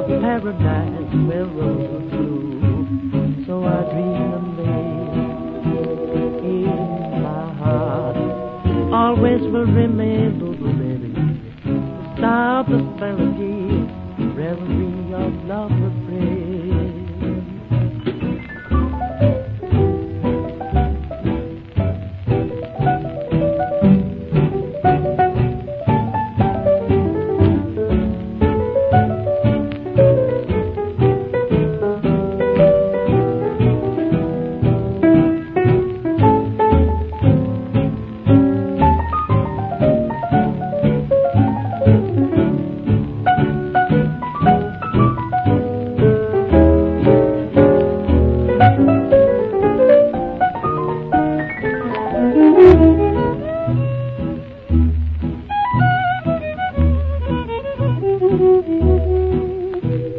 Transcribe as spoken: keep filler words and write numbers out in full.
paradise where roses bloom. So I dream and lay in my heart. Always will remain those melodies, the star of prosperity, reverie of love.